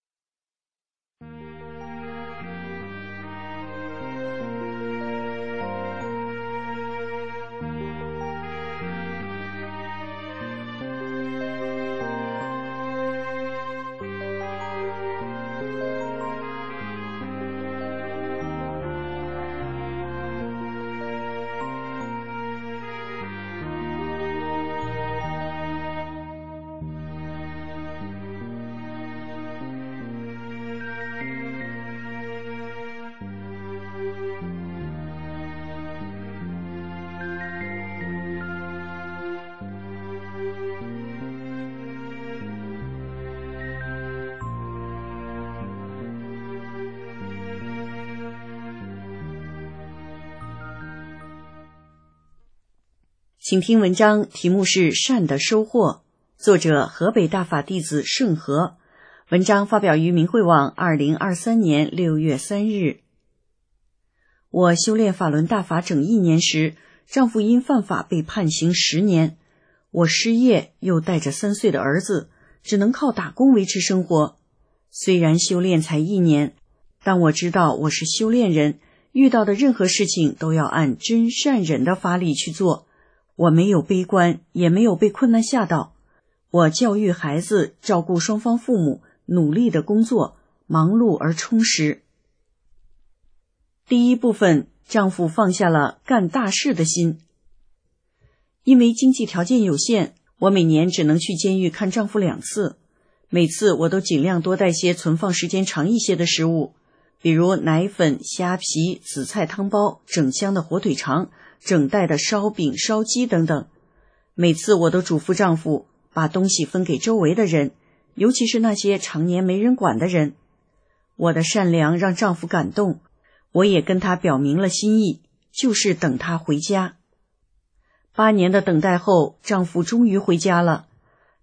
请听文章，题目是《善的收获》，作者河北大法弟子盛和。文章发表于明慧网二零二三年六月三日。我修炼法轮大法整一年时，丈夫因犯法被判刑十年，我失业，又带着三岁的儿子，只能靠打工维持生活。虽然修炼才一年，但我知道我是修炼人，遇到的任何事情都要按真善忍的法理去做。我没有悲观，也没有被困难吓到。我教育孩子，照顾双方父母，努力的工作，忙碌而充实。第一部分，丈夫放下了干大事的心。因为经济条件有限，我每年只能去监狱看丈夫两次，每次我都尽量多带些存放时间长一些的食物，比如奶粉、虾皮、紫菜汤包、整箱的火腿肠、整袋的烧饼、烧鸡等等。每次我都嘱咐丈夫把东西分给周围的人，尤其是那些常年没人管的人。我的善良让丈夫感动，我也跟他表明了心意，就是等他回家。八年的等待后，丈夫终于回家了。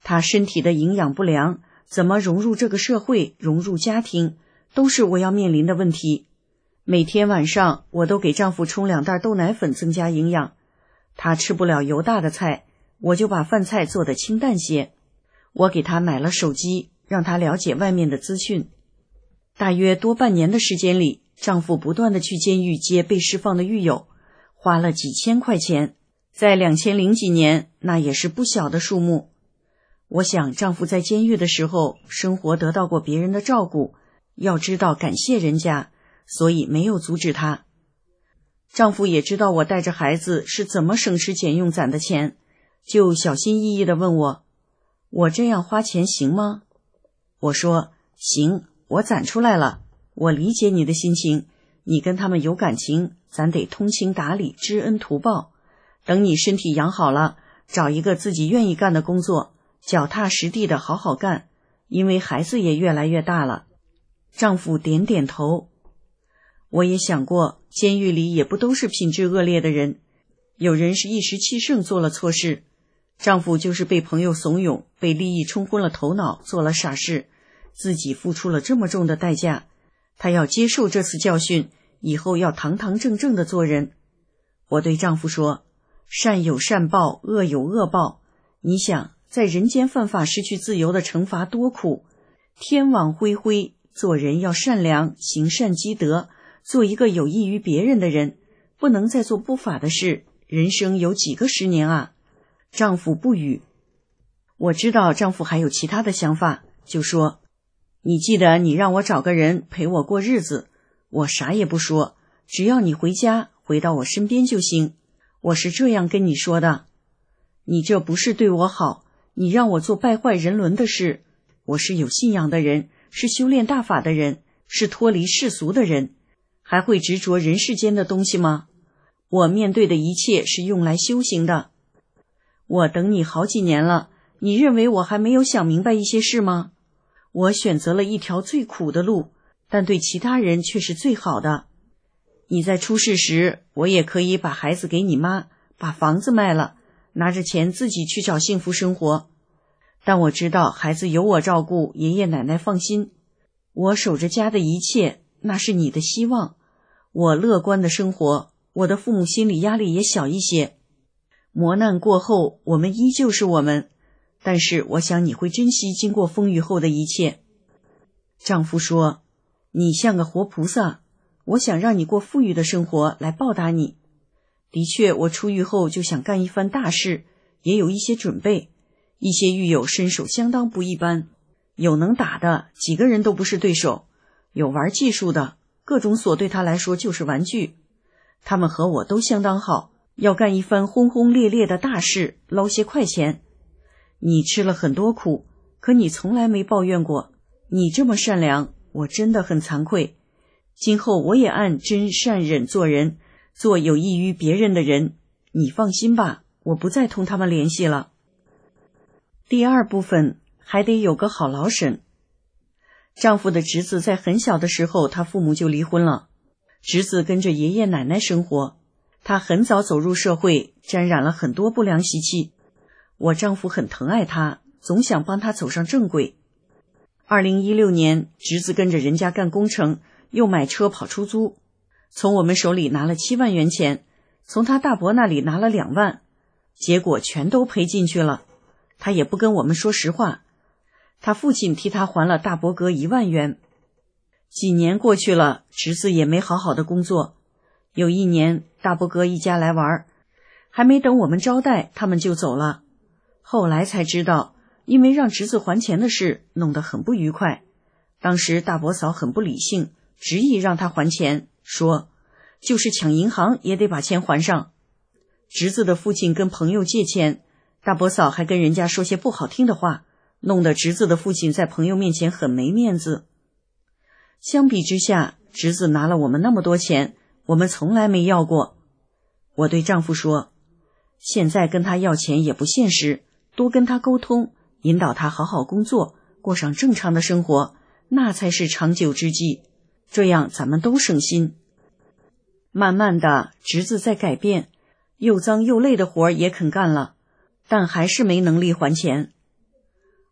他身体的营养不良，怎么融入这个社会，融入家庭，都是我要面临的问题。每天晚上我都给丈夫冲两袋豆奶粉增加营养，他吃不了油大的菜，我就把饭菜做得清淡些。我给他买了手机，让他了解外面的资讯。大约多半年的时间里，丈夫不断地去监狱接被释放的狱友，花了几千块钱，在两千零几年，那也是不小的数目。我想丈夫在监狱的时候，生活得到过别人的照顾，要知道感谢人家，所以没有阻止他。丈夫也知道我带着孩子是怎么省吃俭用攒的钱，就小心翼翼地问我，我这样花钱行吗？我说，行，我攒出来了，我理解你的心情，你跟他们有感情，咱得通情达理，知恩图报。等你身体养好了，找一个自己愿意干的工作，脚踏实地的好好干，因为孩子也越来越大了。丈夫点点头。我也想过，监狱里也不都是品质恶劣的人，有人是一时气盛做了错事，丈夫就是被朋友怂恿，被利益冲昏了头脑，做了傻事，自己付出了这么重的代价，他要接受这次教训，以后要堂堂正正的做人。我对丈夫说，善有善报，恶有恶报，你想在人间犯法失去自由的惩罚多苦，天网恢恢，做人要善良，行善积德，做一个有益于别人的人，不能再做不法的事，人生有几个十年啊？丈夫不语。我知道丈夫还有其他的想法，就说，你记得你让我找个人陪我过日子，我啥也不说，只要你回家回到我身边就行，我是这样跟你说的。你这不是对我好，你让我做败坏人伦的事，我是有信仰的人，是修炼大法的人，是脱离世俗的人，还会执着人世间的东西吗？我面对的一切是用来修行的。我等你好几年了，你认为我还没有想明白一些事吗？我选择了一条最苦的路，但对其他人却是最好的。你在出事时，我也可以把孩子给你妈，把房子卖了，拿着钱自己去找幸福生活。但我知道孩子有我照顾，爷爷奶奶放心。我守着家的一切，那是你的希望。我乐观的生活，我的父母心理压力也小一些。磨难过后，我们依旧是我们，但是我想你会珍惜经过风雨后的一切。丈夫说，你像个活菩萨，我想让你过富裕的生活来报答你。的确，我出狱后就想干一番大事，也有一些准备。一些狱友身手相当不一般，有能打的，几个人都不是对手，有玩技术的，各种锁对他来说就是玩具。他们和我都相当好，要干一番轰轰烈烈的大事，捞些快钱。你吃了很多苦，可你从来没抱怨过，你这么善良，我真的很惭愧。今后我也按真善忍做人，做有益于别人的人。你放心吧，我不再同他们联系了。第二部分，还得有个好老婶。丈夫的侄子在很小的时候，他父母就离婚了，侄子跟着爷爷奶奶生活。他很早走入社会，沾染了很多不良习气。我丈夫很疼爱他，总想帮他走上正轨。二零一六年，侄子跟着人家干工程，又买车跑出租，从我们手里拿了七万元钱，从他大伯那里拿了两万，结果全都赔进去了。他也不跟我们说实话，他父亲替他还了大伯哥一万元。几年过去了，侄子也没好好的工作。有一年，大伯哥一家来玩，还没等我们招待，他们就走了。后来才知道，因为让侄子还钱的事弄得很不愉快。当时大伯嫂很不理性，执意让他还钱，说就是抢银行也得把钱还上。侄子的父亲跟朋友借钱，大伯嫂还跟人家说些不好听的话，弄得侄子的父亲在朋友面前很没面子。相比之下，侄子拿了我们那么多钱，我们从来没要过。我对丈夫说，现在跟他要钱也不现实，多跟他沟通，引导他好好工作，过上正常的生活，那才是长久之计，这样咱们都省心。慢慢的，侄子在改变，又脏又累的活也肯干了，但还是没能力还钱。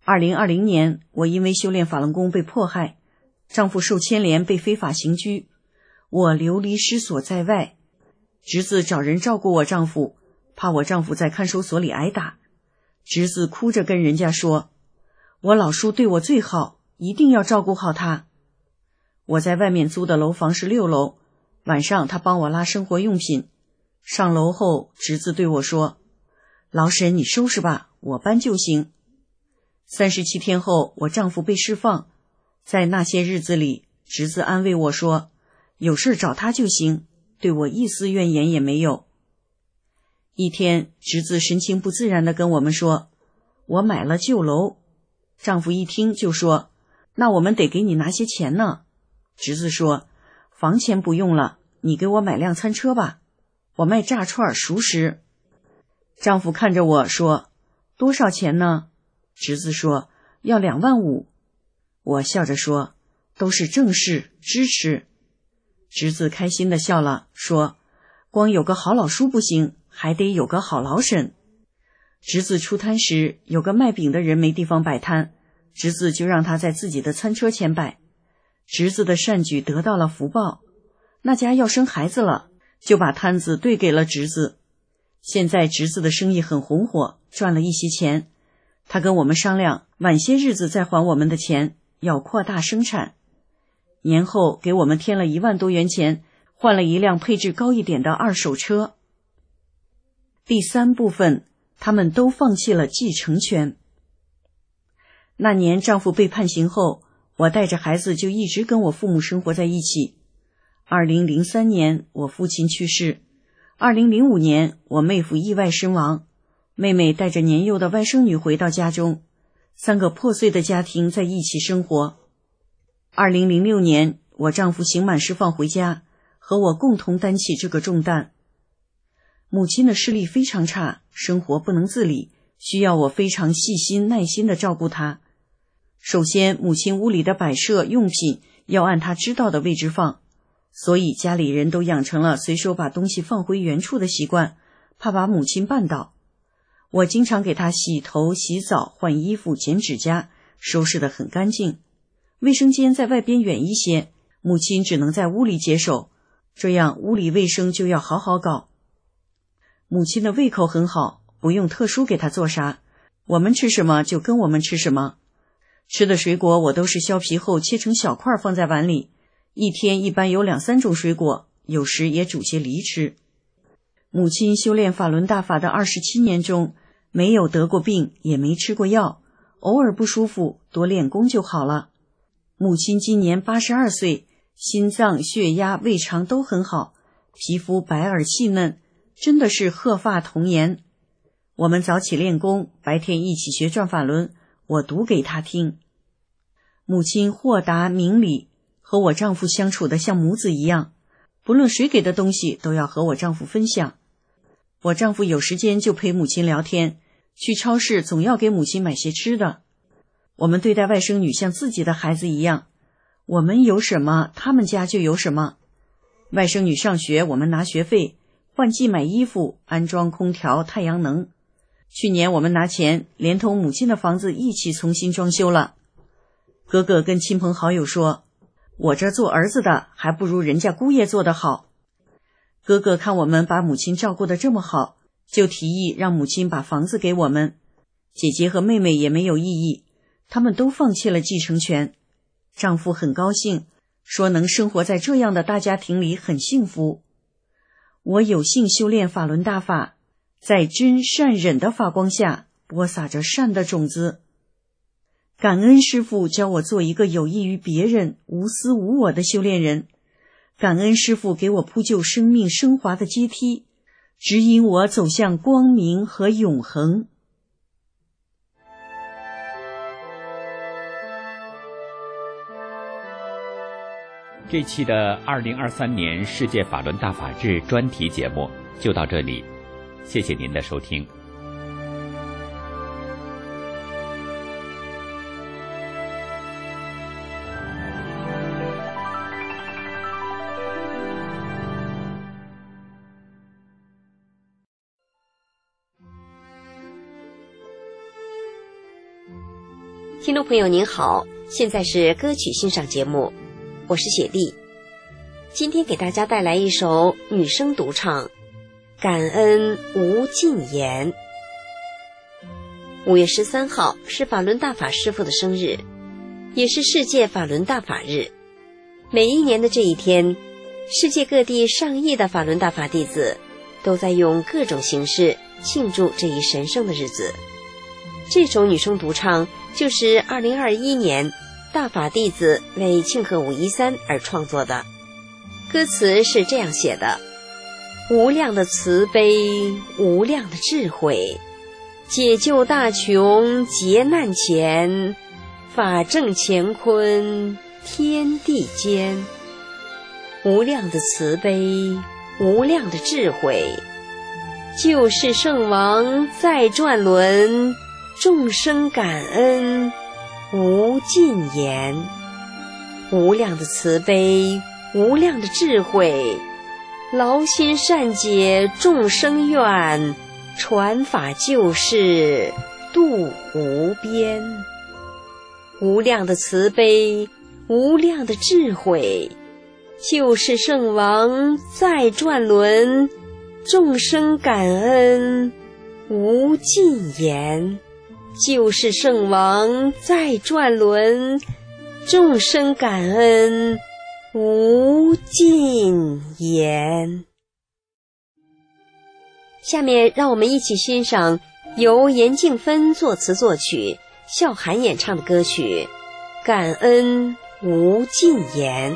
二零二零年，我因为修炼法轮功被迫害，丈夫受牵连被非法刑拘，我流离失所在外。侄子找人照顾我丈夫，怕我丈夫在看守所里挨打。侄子哭着跟人家说，我老叔对我最好，一定要照顾好他。我在外面租的楼房是六楼，晚上他帮我拉生活用品。上楼后，侄子对我说，老沈你收拾吧，我搬就行。三十七天后，我丈夫被释放。在那些日子里，侄子安慰我说，有事找他就行，对我一丝怨言也没有。一天，侄子神情不自然地跟我们说，我买了旧楼。丈夫一听就说，那我们得给你拿些钱呢。侄子说，房钱不用了，你给我买辆餐车吧，我卖炸串熟食。丈夫看着我说，多少钱呢？侄子说，要两万五。我笑着说，都是正事，支持。侄子开心地笑了，说，光有个好老叔不行，还得有个好老沈。侄子出摊时，有个卖饼的人没地方摆摊，侄子就让他在自己的餐车前摆。侄子的善举得到了福报，那家要生孩子了，就把摊子兑给了侄子。现在侄子的生意很红火，赚了一些钱。他跟我们商量，晚些日子再还我们的钱，要扩大生产。年后给我们添了一万多元钱，换了一辆配置高一点的二手车。第三部分，他们都放弃了继承权。那年丈夫被判刑后，我带着孩子就一直跟我父母生活在一起。二零零三年，我父亲去世。二零零五年，我妹夫意外身亡。妹妹带着年幼的外甥女回到家中，三个破碎的家庭在一起生活。二零零六年，我丈夫刑满释放回家，和我共同担起这个重担。母亲的视力非常差，生活不能自理，需要我非常细心耐心地照顾她。首先，母亲屋里的摆设用品要按她知道的位置放，所以家里人都养成了随手把东西放回原处的习惯，怕把母亲绊倒。我经常给她洗头、洗澡、换衣服、剪指甲，收拾得很干净。卫生间在外边远一些，母亲只能在屋里解手，这样屋里卫生就要好好搞。母亲的胃口很好，不用特殊给她做啥，我们吃什么就跟我们吃什么。吃的水果我都是削皮后切成小块放在碗里，一天一般有两三种水果，有时也煮些梨吃。母亲修炼法轮大法的二十七年中，没有得过病，也没吃过药，偶尔不舒服，多练功就好了。母亲今年八十二岁，心脏、血压、胃肠都很好，皮肤白而细嫩，真的是鹤发童颜。我们早起练功，白天一起学转法轮，我读给她听。母亲豁达明理，和我丈夫相处的像母子一样，不论谁给的东西都要和我丈夫分享。我丈夫有时间就陪母亲聊天，去超市总要给母亲买些吃的。我们对待外甥女像自己的孩子一样，我们有什么，他们家就有什么。外甥女上学，我们拿学费，换季买衣服，安装空调、太阳能。去年我们拿钱，连同母亲的房子一起重新装修了。哥哥跟亲朋好友说，我这做儿子的还不如人家姑爷做得好。哥哥看我们把母亲照顾得这么好，就提议让母亲把房子给我们。姐姐和妹妹也没有异议，他们都放弃了继承权。丈夫很高兴，说能生活在这样的大家庭里很幸福。我有幸修炼法轮大法，在真善忍的法光下播撒着善的种子。感恩师父教我做一个有益于别人、无私无我的修炼人。感恩师父给我铺就生命升华的阶梯，指引我走向光明和永恒。 这期的二零二三年世界法轮大法日专题节目就到这里，谢谢您的收听。 听众朋友您好，现在是歌曲欣赏节目，我是雪莉。今天给大家带来一首女声独唱《感恩无尽言》。五月十三号是法轮大法师父的生日，也是世界法轮大法日。每一年的这一天，世界各地上亿的法轮大法弟子都在用各种形式庆祝这一神圣的日子。这首女声独唱就是二零二一年大法弟子为庆贺五一三而创作的。歌词是这样写的：无量的慈悲，无量的智慧，解救大穷劫难前，法正乾坤天地间。无量的慈悲，无量的智慧，救世圣王在转轮，众生感恩无尽言。无量的慈悲，无量的智慧，劳心善解众生愿，传法救世度无边。无量的慈悲，无量的智慧，救世圣王在转轮，众生感恩无尽言。救世圣王在转轮，众生感恩无尽言。下面让我们一起欣赏由严静芬作词作曲，笑涵演唱的歌曲《感恩无尽言》。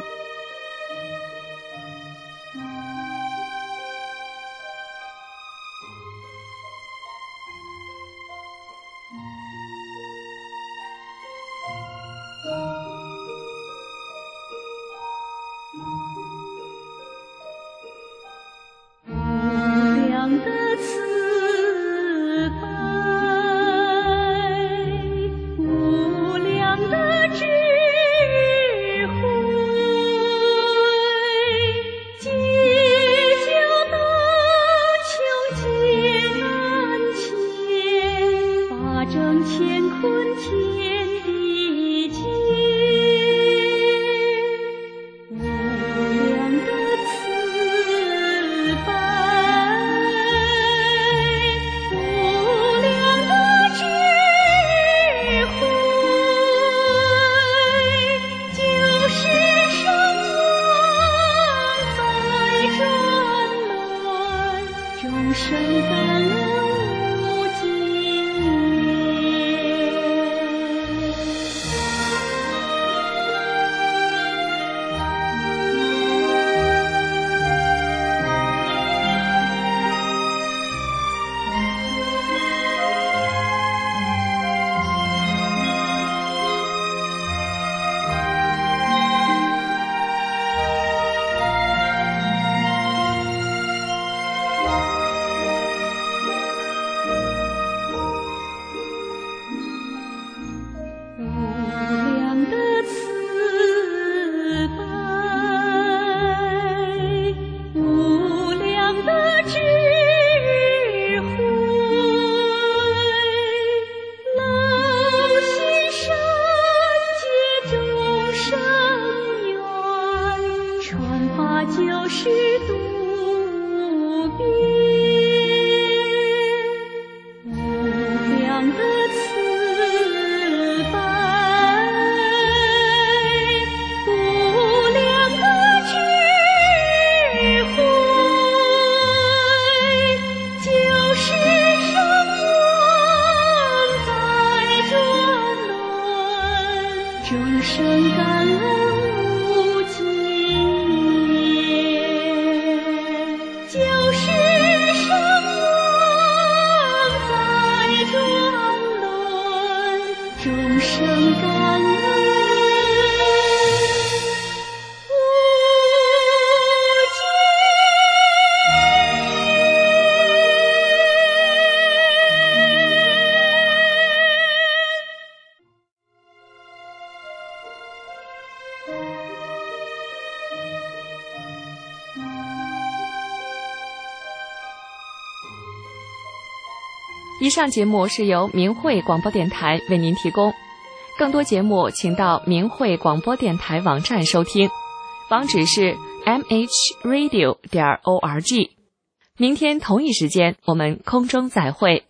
以上节目是由明慧广播电台为您提供， 更多节目请到明慧广播电台网站收听，网址是 m h radio 点 org。明天同一时间我们空中再会。